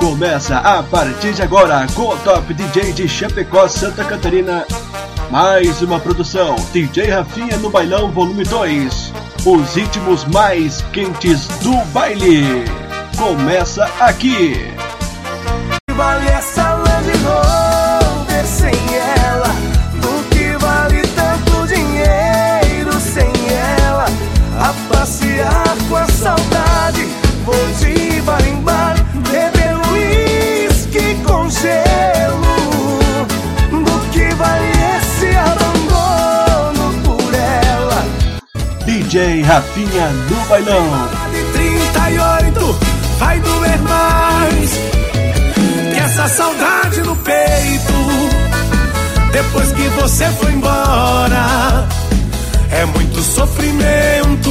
Começa a partir de agora com o Top DJ de Chapecó, Santa Catarina. Mais uma produção, DJ Rafinha no Bailão Volume 2. Os ritmos mais quentes do baile. Começa aqui. Vale essa Land Rover sem ela? Do que vale tanto dinheiro sem ela? A passear com a saudade, vou te barimbar, beber uísque com gelo. Do que vale esse abandono por ela? DJ Rafinha no Bailão. De 38 vai doer mais que essa saudade no peito. Depois que você foi embora, é muito sofrimento.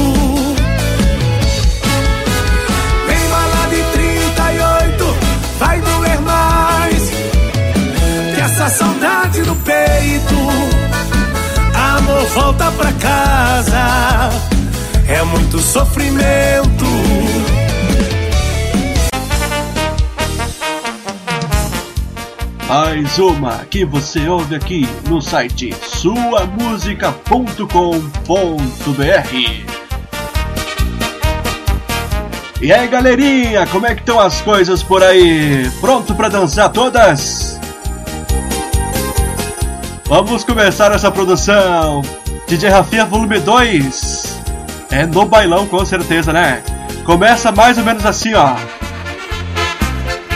Vem bala de 38, vai doer mais que essa saudade no peito. Amor, volta pra casa, é muito sofrimento. Mais uma que você ouve aqui no site suamusica.com.br. E aí, galerinha, como é que estão as coisas por aí? Pronto pra dançar todas? Vamos começar essa produção. DJ Rafinha Volume 2. É no bailão, com certeza, né? Começa mais ou menos assim, ó.